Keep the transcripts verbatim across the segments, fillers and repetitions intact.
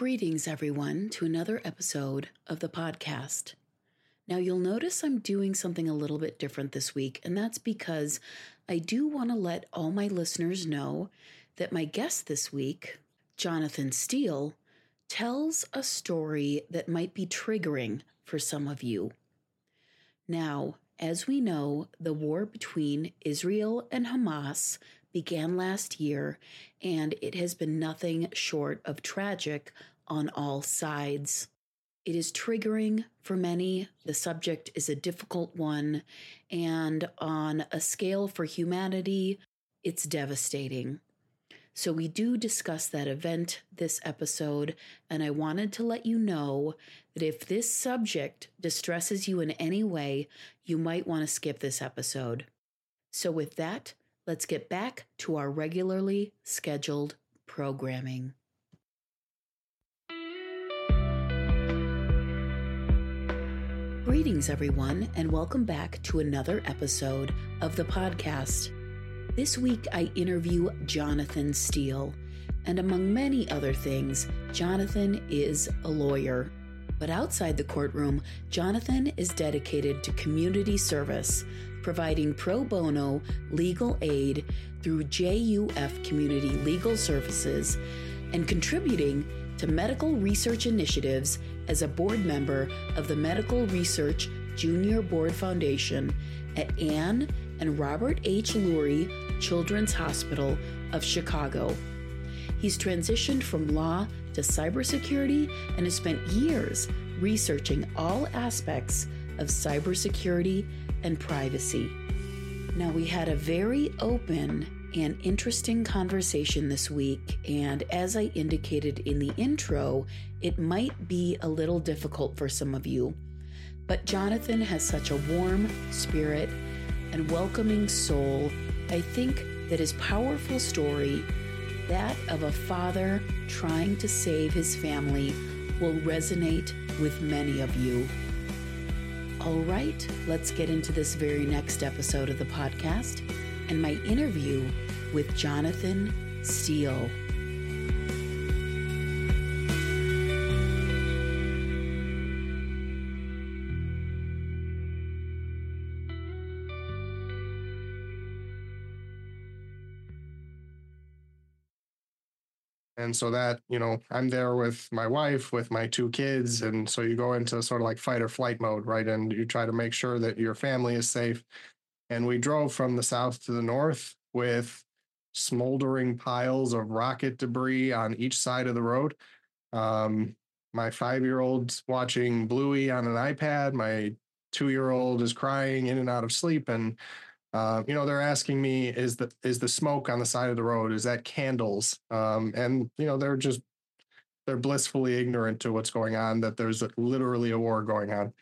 Greetings, everyone, to another episode of the podcast. Now, you'll notice I'm doing something a little bit different this week, and that's because I do want to let all my listeners know that my guest this week, Jonathan Steele, tells a story that might be triggering for some of you. Now, as we know, the war between Israel and Hamas began last year, and it has been nothing short of tragic on all sides. It is triggering for many. The subject is a difficult one, and on a scale for humanity, it's devastating. So we do discuss that event this episode, and I wanted to let you know that if this subject distresses you in any way, you might want to skip this episode. So with that, let's get back to our regularly scheduled programming. Greetings, everyone, and welcome back to another episode of the podcast. This week, I interview Jonathan Steele, and among many other things, Jonathan is a lawyer. But outside the courtroom, Jonathan is dedicated to community service, providing pro bono legal aid through J U F Community Legal Services, and contributing to medical research initiatives as a board member of the Medical Research Junior Board Foundation at Anne and Robert H. Lurie Children's Hospital of Chicago. He's transitioned from law to cybersecurity and has spent years researching all aspects of cybersecurity and privacy. Now, we had a very open and interesting conversation this week, and as I indicated in the intro, it might be a little difficult for some of you. But Jonathan has such a warm spirit and welcoming soul. I think that his powerful story, that of a father trying to save his family, will resonate with many of you. All right, let's get into this very next episode of the podcast and my interview with Jonathan Steele. And so that, you know, I'm there with my wife, with my two kids. And so you go into sort of like fight or flight mode, right? And you try to make sure that your family is safe. And we drove from the south to the north with smoldering piles of rocket debris on each side of the road. Um, my five-year-old's watching Bluey on an iPad. My two-year-old is crying in and out of sleep. And Uh, you know, they're asking me, is the is the smoke on the side of the road, is that candles? Um, and, you know, they're just, they're blissfully ignorant to what's going on, that there's literally a war going on.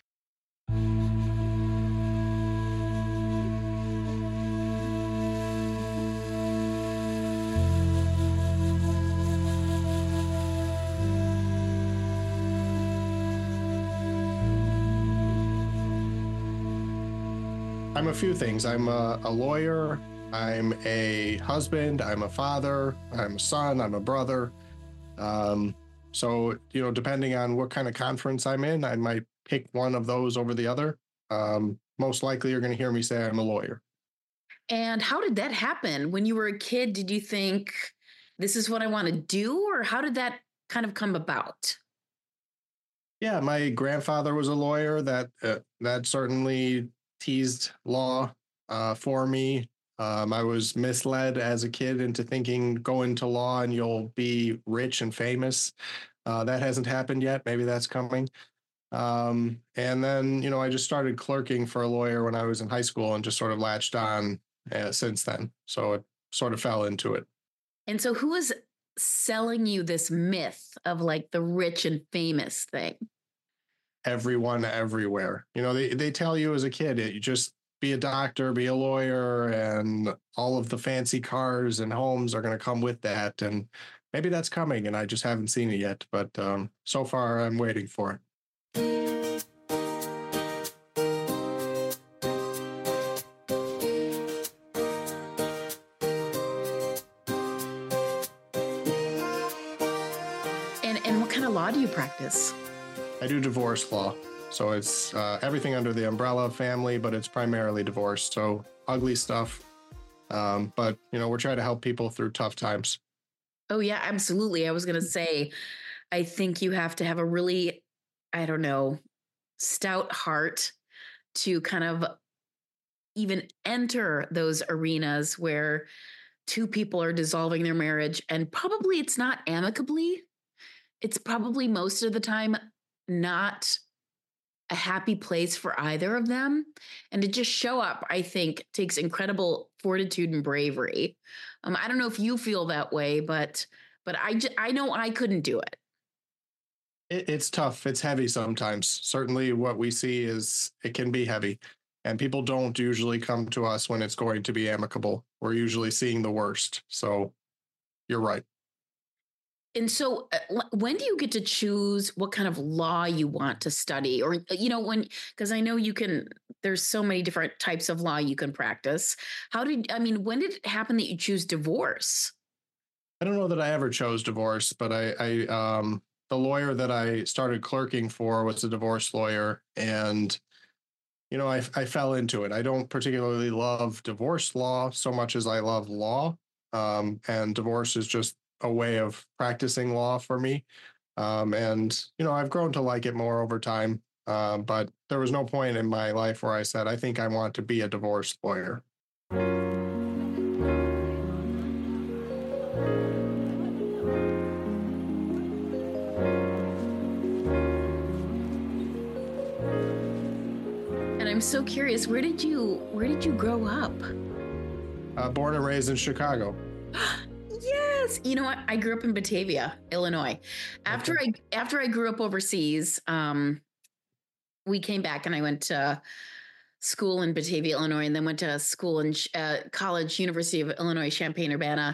I'm a few things. I'm a, a lawyer. I'm a husband. I'm a father. I'm a son. I'm a brother. Um, so, you know, depending on what kind of conference I'm in, I might pick one of those over the other. Um, most likely you're going to hear me say I'm a lawyer. And how did that happen? When you were a kid, did you think this is what I want to do? Or how did that kind of come about? Yeah, my grandfather was a lawyer. That uh, that certainly teased law uh, for me. Um, I was misled as a kid into thinking go into law and you'll be rich and famous. Uh, that hasn't happened yet. Maybe that's coming. Um, and then, you know, I just started clerking for a lawyer when I was in high school and just sort of latched on uh, since then. So it sort of fell into it. And so who was selling you this myth of like the rich and famous thing? Everyone everywhere. You know, they, they tell you as a kid, you just be a doctor, be a lawyer, and all of the fancy cars and homes are going to come with that. And maybe that's coming, and I just haven't seen it yet. But um, so far, I'm waiting for it. of law do you practice? I do divorce law. So it's uh, everything under the umbrella of family, but it's primarily divorce. So ugly stuff. Um, but, you know, we're trying to help people through tough times. Oh, yeah, absolutely. I was going to say, I think you have to have a really, I don't know, stout heart to kind of even enter those arenas where two people are dissolving their marriage, and probably it's not amicably. It's probably most of the time not a happy place for either of them. And to just show up, I think, takes incredible fortitude and bravery. Um, I don't know if you feel that way, but but I, j- I know I couldn't do it. It, it's tough. It's heavy sometimes. Certainly what we see is it can be heavy. And people don't usually come to us when it's going to be amicable. We're usually seeing the worst. So you're right. And so, uh, when do you get to choose what kind of law you want to study? Or, you know, when, because I know you can, there's so many different types of law you can practice. How did, I mean, when did it happen that you choose divorce? I don't know that I ever chose divorce, but I, I um, the lawyer that I started clerking for was a divorce lawyer. And, you know, I, I fell into it. I don't particularly love divorce law so much as I love law. Um, and divorce is just a way of practicing law for me. Um, and, you know, I've grown to like it more over time. Uh, but there was no point in my life where I said, I think I want to be a divorce lawyer. And I'm so curious, where did you, where did you grow up? Uh, born and raised in Chicago. Yes. You know what? I grew up in Batavia, Illinois. After Okay. I after I grew up overseas, um, we came back and I went to school in Batavia, Illinois, and then went to school in uh, college, University of Illinois, Champaign-Urbana.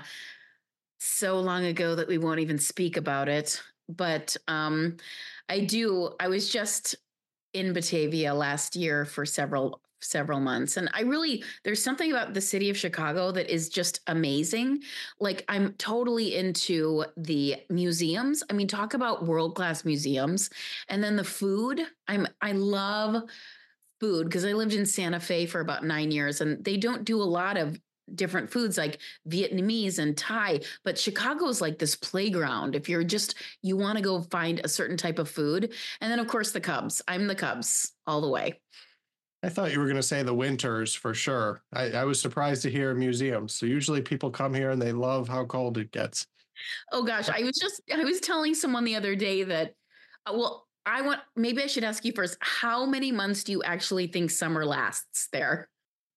So long ago that we won't even speak about it. But um, I do. I was just in Batavia last year for several several months, and I really, there's something about the city of Chicago that is just amazing. Like, I'm totally into the museums. I mean, talk about world-class museums. And then the food. I'm I love food because I lived in Santa Fe for about nine years, and they don't do a lot of different foods like Vietnamese and Thai, but Chicago's like this playground. If you're just, you want to go find a certain type of food. And then, of course, the Cubs. I'm the Cubs all the way. I thought you were going to say the winters for sure. I, I was surprised to hear museums. So usually people come here and they love how cold it gets. Oh gosh, I was just, I was telling someone the other day that, uh, well, I want, maybe I should ask you first, how many months do you actually think summer lasts there?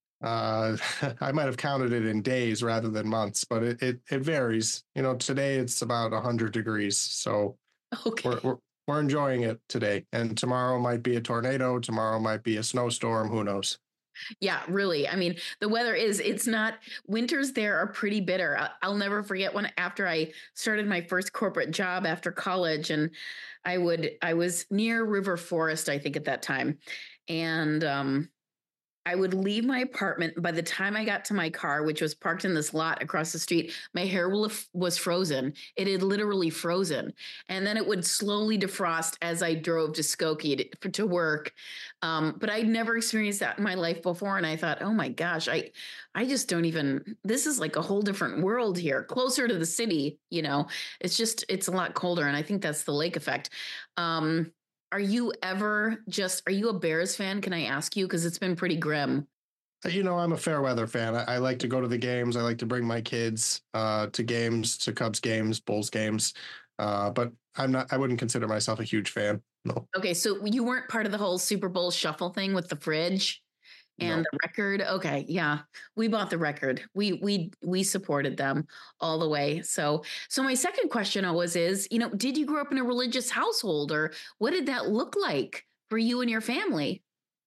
Uh, I might have counted it in days rather than months, but it, it, it varies. You know, today it's about one hundred degrees. So Okay. we're, we're, we're enjoying it today. And tomorrow might be a tornado. Tomorrow might be a snowstorm. Who knows? Yeah, really. I mean, the weather is, it's not, winters there are pretty bitter. I- I'll never forget when, after I started my first corporate job after college, and I would, I was near River Forest, I think at that time. And, um, I would leave my apartment. By the time I got to my car, which was parked in this lot across the street, my hair was frozen. It had literally frozen. And then it would slowly defrost as I drove to Skokie to, to work. Um, but I'd never experienced that in my life before. And I thought, oh my gosh, I, I just don't even, this is like a whole different world here, closer to the city. You know, it's just, it's a lot colder. And I think that's the lake effect. Um, Are you ever just, are you a Bears fan? Can I ask you? Because it's been pretty grim. You know, I'm a fair weather fan. I, I like to go to the games. I like to bring my kids uh, to games, to Cubs games, Bulls games. Uh, but I'm not, I wouldn't consider myself a huge fan. No, Okay, so you weren't part of the whole Super Bowl shuffle thing with the fridge and no. the record. Okay, yeah. We bought the record. We we we supported them all the way. So so my second question always is, you know, did you grow up in a religious household, or what did that look like for you and your family?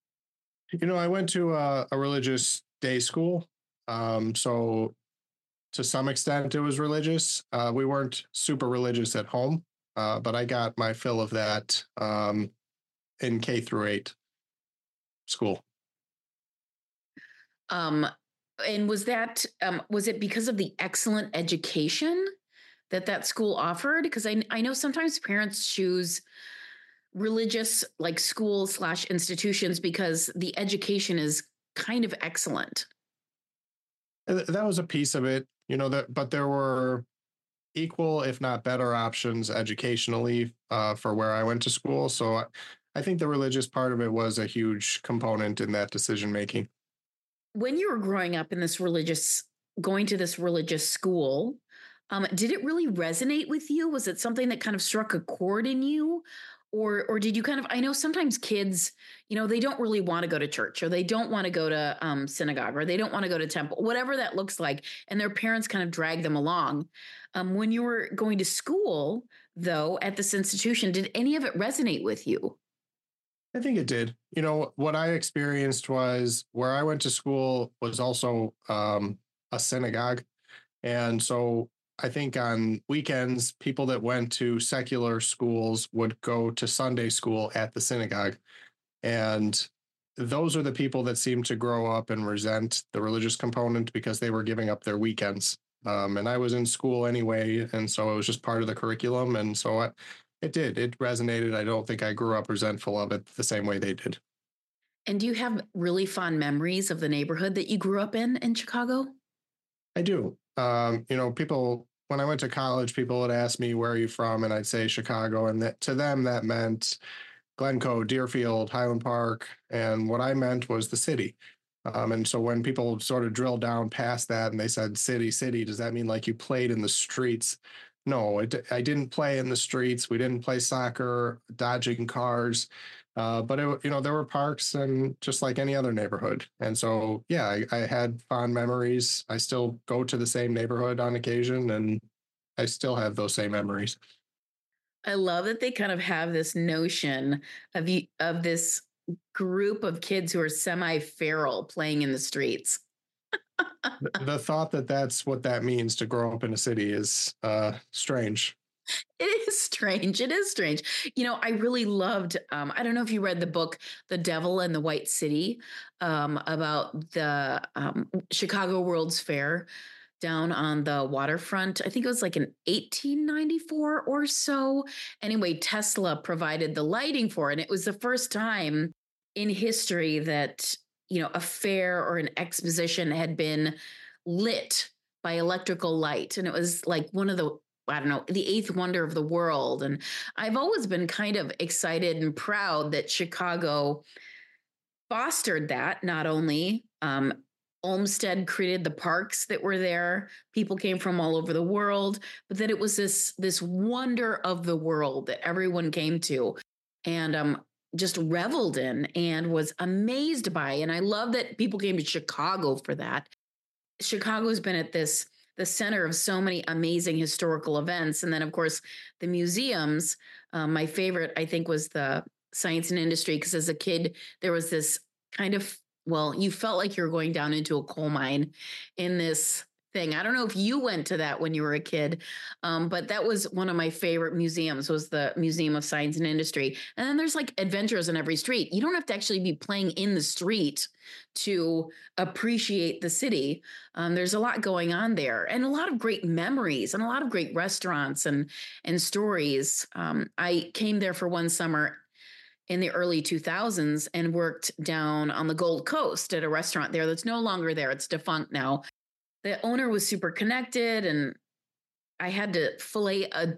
You know, I went to a, a religious day school. Um, so to some extent, it was religious. Uh, we weren't super religious at home, uh, but I got my fill of that um, in K through eight school. Um and was that um was it because of the excellent education that that school offered? Because I, I know sometimes parents choose religious like schools slash institutions because the education is kind of excellent. That was a piece of it, you know, that, but there were equal, if not better options educationally uh, for where I went to school. So I, I think the religious part of it was a huge component in that decision making. When you were growing up in this religious, going to this religious school, um, did it really resonate with you? Was it something that kind of struck a chord in you? Or, or did you kind of, I know sometimes kids, you know, they don't really want to go to church, or they don't want to go to um, synagogue, or they don't want to go to temple, whatever that looks like. And their parents kind of drag them along. Um, when you were going to school, though, at this institution, did any of it resonate with you? I think it did. You know, what I experienced was where I went to school was also um, a synagogue. And so I think on weekends, people that went to secular schools would go to Sunday school at the synagogue. And those are the people that seem to grow up and resent the religious component because they were giving up their weekends. Um, and I was in school anyway, and so it was just part of the curriculum. And so I, it did. It resonated. I don't think I grew up resentful of it the same way they did. And do you have really fond memories of the neighborhood that you grew up in in Chicago? I do. Um, you know, people, when I went to college, people would ask me, where are you from? And I'd say Chicago. And that, to them, that meant Glencoe, Deerfield, Highland Park. And what I meant was the city. Um, and so when people sort of drilled down past that and they said city, city, does that mean like you played in the streets? No, it, I didn't play in the streets. We didn't play soccer, dodging cars. Uh, but, it, you know, there were parks and just like any other neighborhood. And so, yeah, I, I had fond memories. I still go to the same neighborhood on occasion, and I still have those same memories. I love that they kind of have this notion of you, of this group of kids who are semi-feral playing in the streets. the, the thought that that's what that means to grow up in a city is uh, strange. It is strange. It is strange. You know, I really loved, um, I don't know if you read the book, The Devil and the White City, um, about the um, Chicago World's Fair down on the waterfront. I think it was like in eighteen ninety-four or so. Anyway, Tesla provided the lighting for it. And it was the first time in history that, you know, a fair or an exposition had been lit by electrical light. And it was like one of the, I don't know, the eighth wonder of the world. And I've always been kind of excited and proud that Chicago fostered that. Not only um, Olmsted created the parks that were there, people came from all over the world, but that it was this, this wonder of the world that everyone came to and um, just reveled in and was amazed by. And I love that people came to Chicago for that. Chicago's been at this the center of so many amazing historical events. And then, of course, the museums. Um, my favorite, I think, was the Science and Industry, because as a kid, there was this kind of, well, you felt like you were going down into a coal mine in this thing. I don't know if you went to that when you were a kid, um, but that was one of my favorite museums, was the Museum of Science and Industry. And then there's like adventures in every street. You don't have to actually be playing in the street to appreciate the city. Um, there's a lot going on there, and a lot of great memories and a lot of great restaurants and, and stories. Um, I came there for one summer in the early two thousands and worked down on the Gold Coast at a restaurant there that's no longer there. It's defunct now. The owner was super connected, and I had to fillet a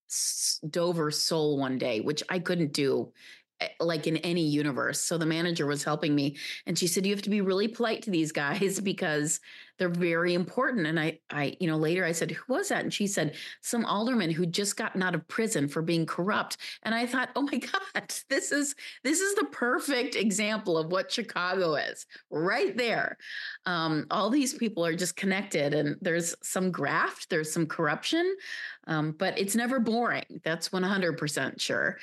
Dover sole one day, which I couldn't do like in any universe. So the manager was helping me, and she said, you have to be really polite to these guys because they're very important. And I, I, you know, later I said, who was that? And she said, some alderman who'd just gotten out of prison for being corrupt. And I thought, oh my God, this is, this is the perfect example of what Chicago is right there. Um, all these people are just connected, and there's some graft, there's some corruption, um, but it's never boring. That's one hundred percent sure.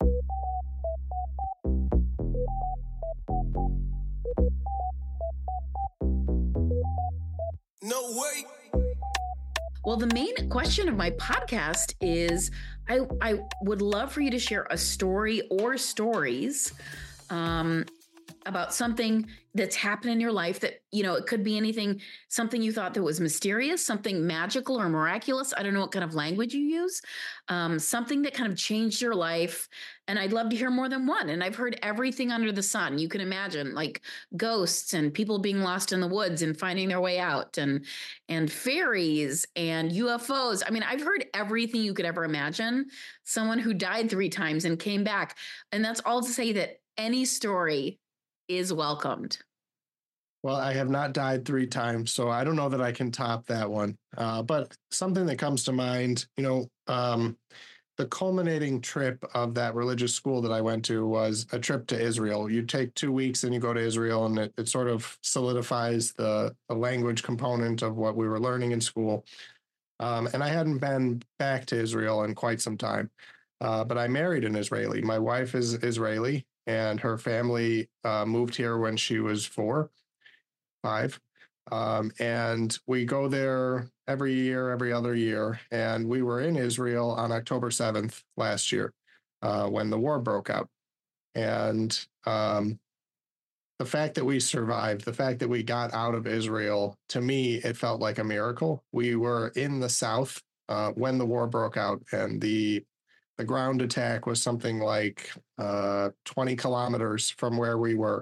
No way. Well, the main question of my podcast is I, I would love for you to share a story or stories um, about something that's happened in your life that, you know, it could be anything, something you thought that was mysterious, something magical or miraculous. I don't know what kind of language you use, um, something that kind of changed your life. And I'd love to hear more than one. And I've heard everything under the sun. You can imagine, like ghosts and people being lost in the woods and finding their way out, and and fairies and U F Os. I mean, I've heard everything you could ever imagine. Someone who died three times and came back. And that's all to say that any story is welcomed. Well, I have not died three times, so I don't know that I can top that one. Uh, but something that comes to mind, you know, um, the culminating trip of that religious school that I went to was a trip to Israel. You take two weeks and you go to Israel, and it, it sort of solidifies the, the language component of what we were learning in school. Um, and I hadn't been back to Israel in quite some time, uh, but I married an Israeli. My wife is Israeli, and her family uh, moved here when she was four, five. Um, and we go there every year, every other year. And we were in Israel on October seventh last year uh, when the war broke out. And um, the fact that we survived, the fact that we got out of Israel, to me, it felt like a miracle. We were in the South uh, when the war broke out, and the the ground attack was something like uh, twenty kilometers from where we were.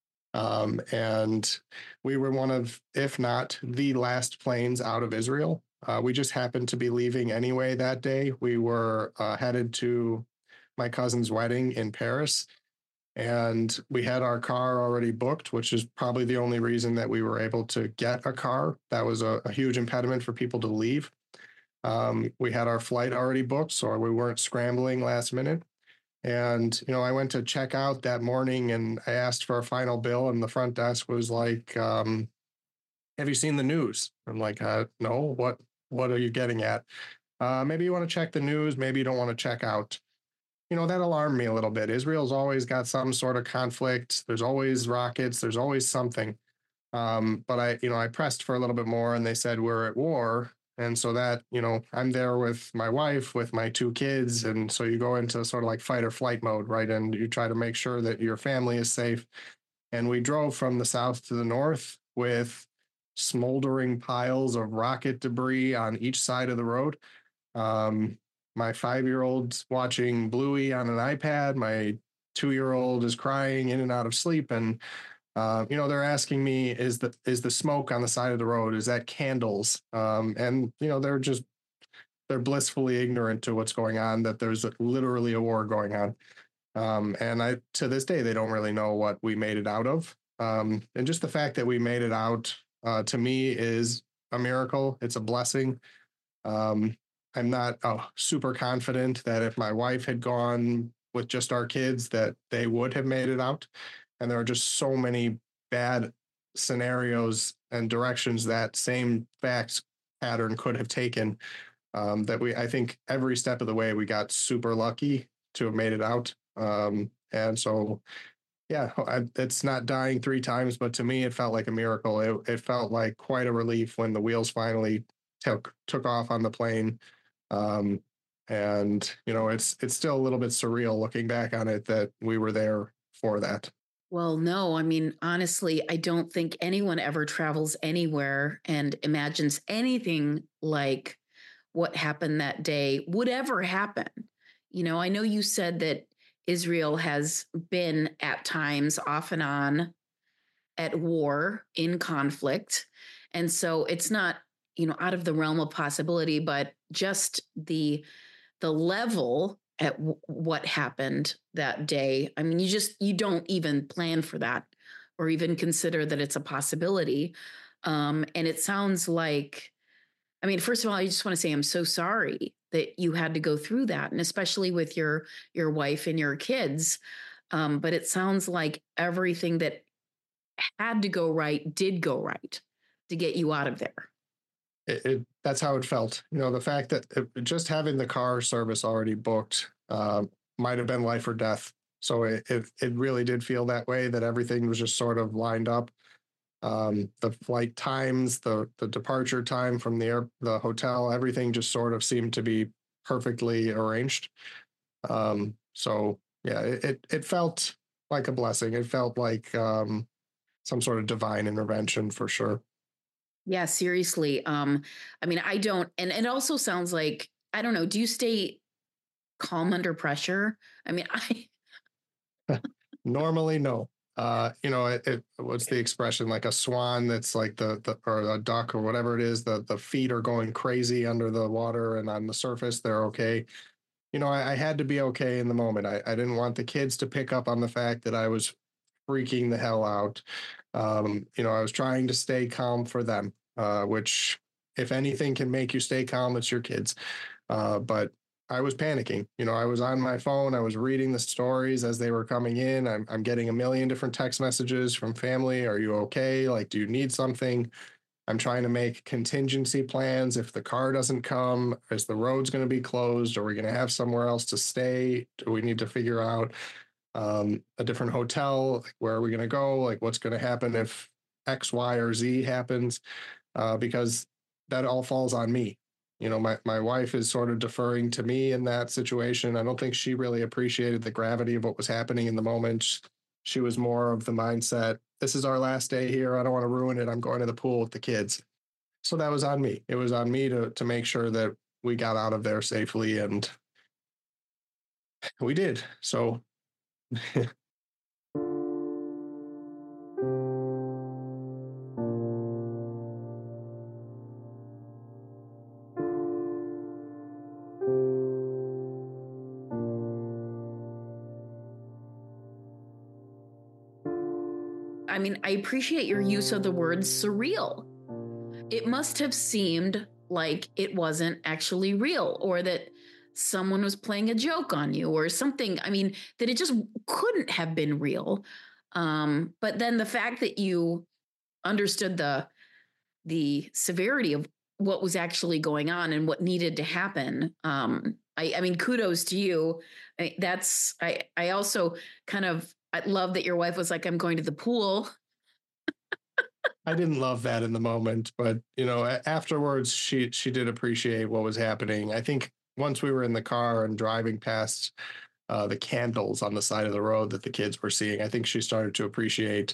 Um, and we were one of, if not the last planes out of Israel. Uh, we just happened to be leaving anyway that day. We were uh, headed to my cousin's wedding in Paris, and we had our car already booked, which is probably the only reason that we were able to get a car. That was a, a huge impediment for people to leave. Um, we had our flight already booked, so we weren't scrambling last minute. And, you know, I went to check out that morning and I asked for a final bill, and the front desk was like, um, have you seen the news? I'm like, uh, no, what, what are you getting at? Uh, maybe you want to check the news. Maybe you don't want to check out. You know, that alarmed me a little bit. Israel's always got some sort of conflict. There's always rockets. There's always something. Um, but I, you know, I pressed for a little bit more, and they said we're at war. And so that, you know, I'm there with my wife, with my two kids. And so you go into sort of like fight or flight mode, right? And you try to make sure that your family is safe. And we drove from the south to the north with smoldering piles of rocket debris on each side of the road. Um, my five-year-old's watching Bluey on an iPad. My two-year-old is crying in and out of sleep. And Uh, you know, they're asking me, is the is the smoke on the side of the road? Is that candles? Um, and you know, they're just they're blissfully ignorant to what's going on. That there's literally a war going on. Um, and I to this day they don't really know what we made it out of. Um, and just the fact that we made it out uh, to me is a miracle. It's a blessing. Um, I'm not uh, super confident that if my wife had gone with just our kids, that they would have made it out. And there are just so many bad scenarios and directions that same facts pattern could have taken, um, that we, I think every step of the way, we got super lucky to have made it out. Um, and so, yeah, I, it's not dying three times, but to me, it felt like a miracle. It, it felt like quite a relief when the wheels finally took, took off on the plane. Um, and, you know, it's, it's still a little bit surreal looking back on it that we were there for that. Well, no, I mean, honestly, I don't think anyone ever travels anywhere and imagines anything like what happened that day would ever happen. You know, I know you said that Israel has been at times off and on at war, in conflict. And so it's not, you know, out of the realm of possibility, but just the the level at w- what happened that day. I mean, you just, you don't even plan for that or even consider that it's a possibility. Um, and it sounds like, I mean, first of all, I just want to say I'm so sorry that you had to go through that, and especially with your your wife and your kids. Um, but it sounds like everything that had to go right did go right to get you out of there. It, it, that's how it felt. You know, the fact that it, just having the car service already booked uh, might have been life or death. So it, it it really did feel that way, that everything was just sort of lined up. Um, the flight times, the the departure time from the air, the hotel, everything just sort of seemed to be perfectly arranged. Um, so yeah, it, it it felt like a blessing. It felt like um, some sort of divine intervention for sure. Yeah, seriously. Um, I mean, I don't, and it also sounds like, I don't know, do you stay calm under pressure? I mean, I, Normally, no. Uh, you know, it, it, what's the expression? Like a swan that's like the, the or a duck or whatever it is. The the feet are going crazy under the water, and on the surface they're okay. You know, I, I had to be okay in the moment. I, I didn't want the kids to pick up on the fact that I was freaking the hell out. Um, you know, I was trying to stay calm for them, uh, which, if anything, can make you stay calm, it's your kids. Uh, but I was panicking. You know, I was on my phone. I was reading the stories as they were coming in. I'm, I'm getting a million different text messages from family. Are you okay? Like, do you need something? I'm trying to make contingency plans. If the car doesn't come, is the roads going to be closed? Are we going to have somewhere else to stay? Do we need to figure out um, a different hotel? Like, where are we going to go? Like, what's going to happen if X, Y, or Z happens? Uh, because that all falls on me. You know, my, my wife is sort of deferring to me in that situation. I don't think she really appreciated the gravity of what was happening in the moment. She was more of the mindset, this is our last day here. I don't want to ruin it. I'm going to the pool with the kids. So that was on me. It was on me to to make sure that we got out of there safely, and we did. So I mean, I appreciate your use of the word surreal. It must have seemed like it wasn't actually real, or that someone was playing a joke on you or something. I mean, that it just couldn't have been real. Um, but then the fact that you understood the the severity of what was actually going on and what needed to happen. Um, I, I mean, kudos to you. I, that's I. I also kind of I love that your wife was like, "I'm going to the pool." I didn't love that in the moment, but you know, afterwards she she did appreciate what was happening. I think once we were in the car and driving past uh, the candles on the side of the road that the kids were seeing, I think she started to appreciate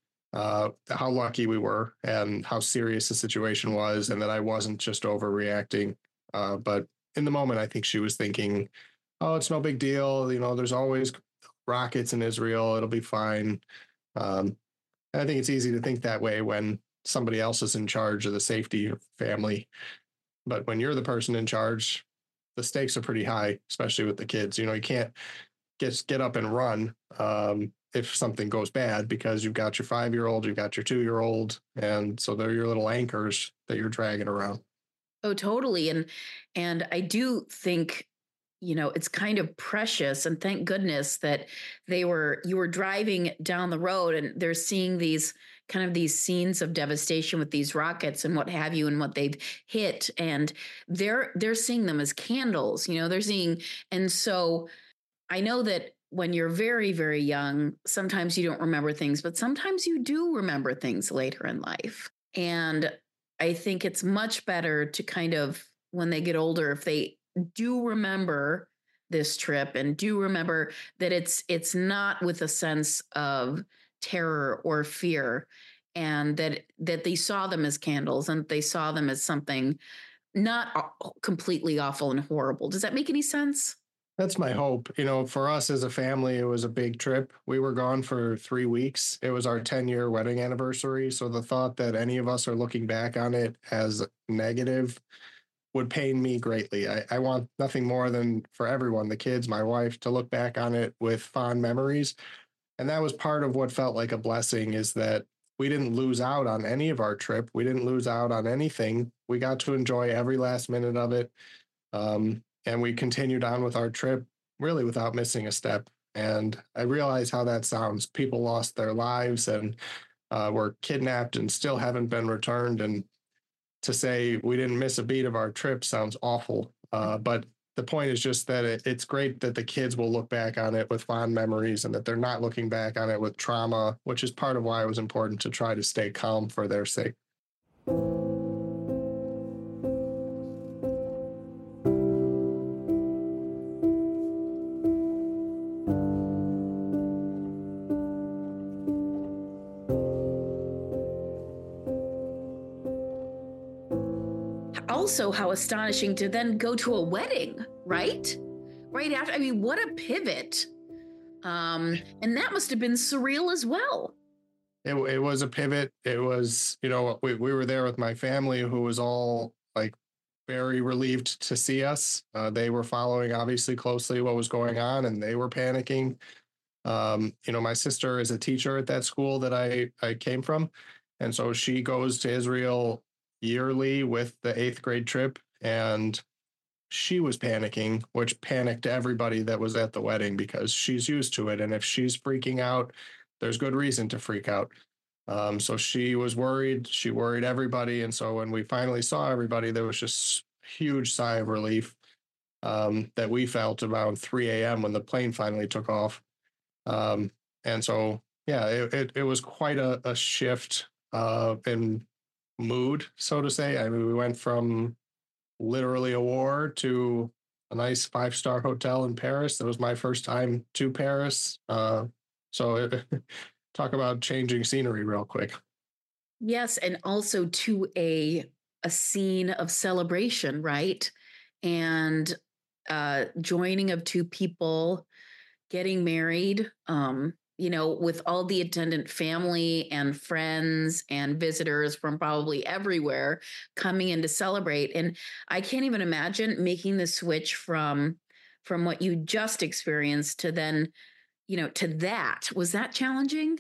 uh, how lucky we were and how serious the situation was, and that I wasn't just overreacting. Uh, but in the moment, I think she was thinking, "Oh, it's no big deal. You know, there's always rockets in Israel. It'll be fine." Um, and I think it's easy to think that way when somebody else is in charge of the safety of family. But when you're the person in charge, the stakes are pretty high, especially with the kids. You know, you can't get get up and run um, if something goes bad, because you've got your five year old, you've got your two year old, and so they're your little anchors that you're dragging around. Oh, totally. And and I do think, you know, it's kind of precious, and thank goodness that they were you were driving down the road and they're seeing these kind of these scenes of devastation with these rockets and what have you and what they've hit, and they're they're seeing them as candles, you know, they're seeing. And so I know that when you're very, very young, sometimes you don't remember things, but sometimes you do remember things later in life. And I think it's much better to kind of, when they get older, if they do remember this trip and do remember that it's it's not with a sense of terror or fear, and that that they saw them as candles and they saw them as something not completely awful and horrible. Does that make any sense? That's my hope. You know, for us as a family, it was a big trip. We were gone for three weeks. It was our ten year wedding anniversary. So the thought that any of us are looking back on it as negative would pain me greatly. I, I want nothing more than for everyone, the kids, my wife, to look back on it with fond memories. And that was part of what felt like a blessing, is that we didn't lose out on any of our trip. We didn't lose out on anything. We got to enjoy every last minute of it. Um, and we continued on with our trip really without missing a step. And I realize how that sounds. People lost their lives and uh, were kidnapped and still haven't been returned. And to say we didn't miss a beat of our trip sounds awful. Uh, but the point is just that it, it's great that the kids will look back on it with fond memories, and that they're not looking back on it with trauma, which is part of why it was important to try to stay calm for their sake. also how astonishing to then go to a wedding, right? Right after, I mean, what a pivot. Um, and that must have been surreal as well. It, it was a pivot. It was, you know, we, we were there with my family who was all like very relieved to see us. Uh, they were following obviously closely what was going on and they were panicking. Um, you know, my sister is a teacher at that school that I, I came from. And so she goes to Israel yearly with the eighth grade trip. And she was panicking, which panicked everybody that was at the wedding because she's used to it. And if she's freaking out, there's good reason to freak out. Um, so she was worried. She worried everybody. And so when we finally saw everybody, there was just huge sigh of relief um, that we felt around three a.m. when the plane finally took off. Um, and so, yeah, it, it, it was quite a, a shift uh, in mood, so to say. I mean, we went from literally a war to a nice five-star hotel in Paris. That was my first time to Paris. Uh, so it, talk about changing scenery real quick. Yes, and also to a a scene of celebration, right? And uh, joining of two people, getting married, um, you know, with all the attendant family and friends and visitors from probably everywhere coming in to celebrate. And I can't even imagine making the switch from from what you just experienced to then, you know, to that. Was that challenging?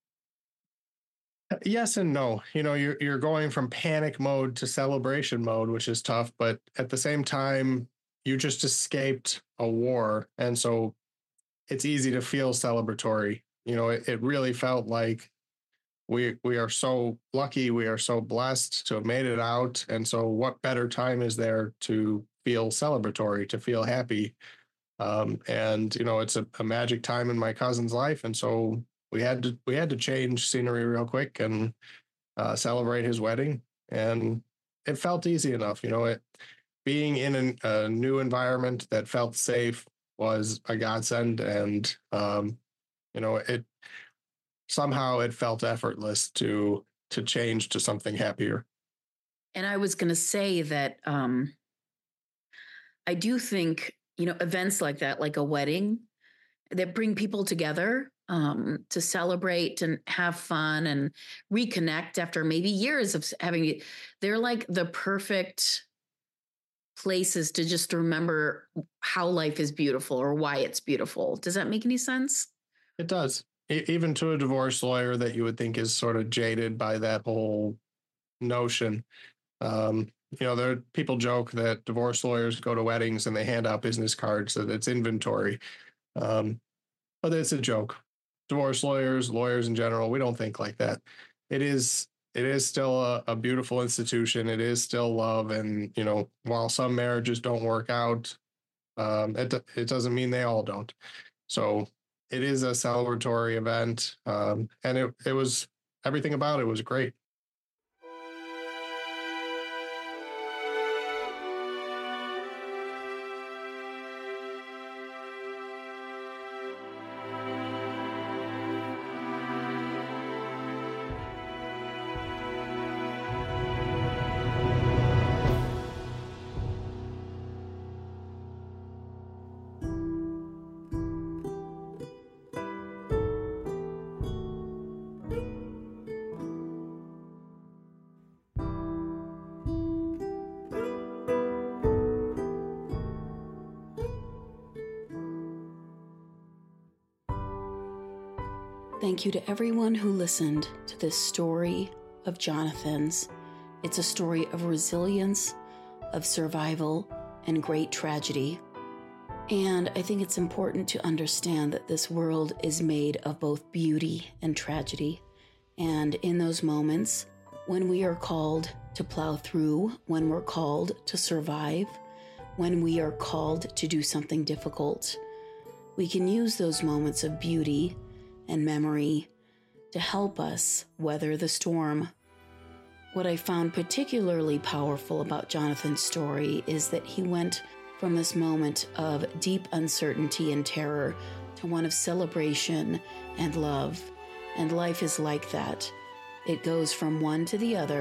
Yes and no. You know, you're you're going from panic mode to celebration mode, which is tough, but at the same time, you just escaped a war. And so it's easy to feel celebratory. You know, it, it really felt like we we are so lucky, we are so blessed to have made it out. And so what better time is there to feel celebratory, to feel happy? Um, and you know, it's a, a magic time in my cousin's life. And so we had to we had to change scenery real quick and uh, celebrate his wedding, and it felt easy enough. You know, it being in an, a new environment that felt safe was a godsend, and um, you know, it somehow it felt effortless to to change to something happier. And I was going to say that um, I do think, you know, events like that, like a wedding, that bring people together um, to celebrate and have fun and reconnect after maybe years of having, they're like the perfect places to just remember how life is beautiful or why it's beautiful. Does that make any sense? It does. E- even to a divorce lawyer that you would think is sort of jaded by that whole notion. Um, you know, there people joke that divorce lawyers go to weddings and they hand out business cards, that it's inventory. Um, but it's a joke. Divorce lawyers, lawyers in general, we don't think like that. It is it is still a, a beautiful institution. It is still love. And, you know, while some marriages don't work out, um, it, it doesn't mean they all don't. So it is a celebratory event. Um, and it, it was, everything about it was great. Thank you to everyone who listened to this story of Jonathan's. It's a story of resilience, of survival, and great tragedy. And I think it's important to understand that this world is made of both beauty and tragedy. And in those moments, when we are called to plow through, when we're called to survive, when we are called to do something difficult, we can use those moments of beauty and memory to help us weather the storm. What I found particularly powerful about Jonathan's story is that he went from this moment of deep uncertainty and terror to one of celebration and love. And life is like that. It goes from one to the other,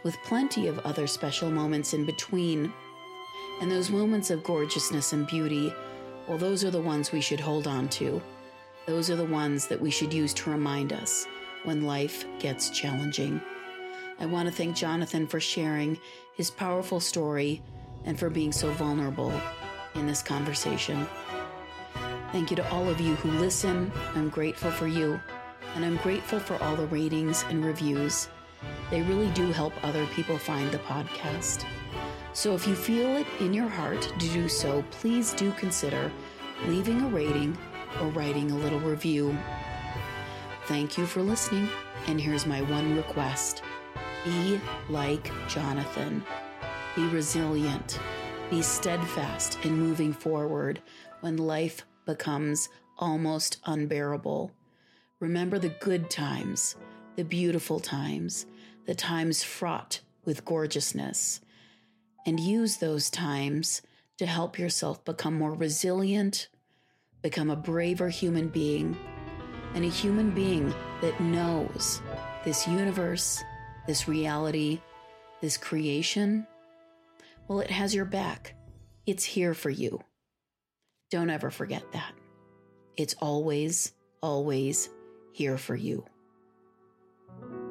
with plenty of other special moments in between. And those moments of gorgeousness and beauty, well, those are the ones we should hold on to. Those are the ones that we should use to remind us when life gets challenging. I want to thank Jonathan for sharing his powerful story and for being so vulnerable in this conversation. Thank you to all of you who listen. I'm grateful for you, and I'm grateful for all the ratings and reviews. They really do help other people find the podcast. So if you feel it in your heart to do so, please do consider leaving a rating or writing a little review. Thank you for listening, and here's my one request. Be like Jonathan. Be resilient. Be steadfast in moving forward when life becomes almost unbearable. Remember the good times, the beautiful times, the times fraught with gorgeousness, and use those times to help yourself become more resilient, become a braver human being, and a human being that knows this universe, this reality, this creation, well, it has your back. It's here for you. Don't ever forget that. It's always, always here for you.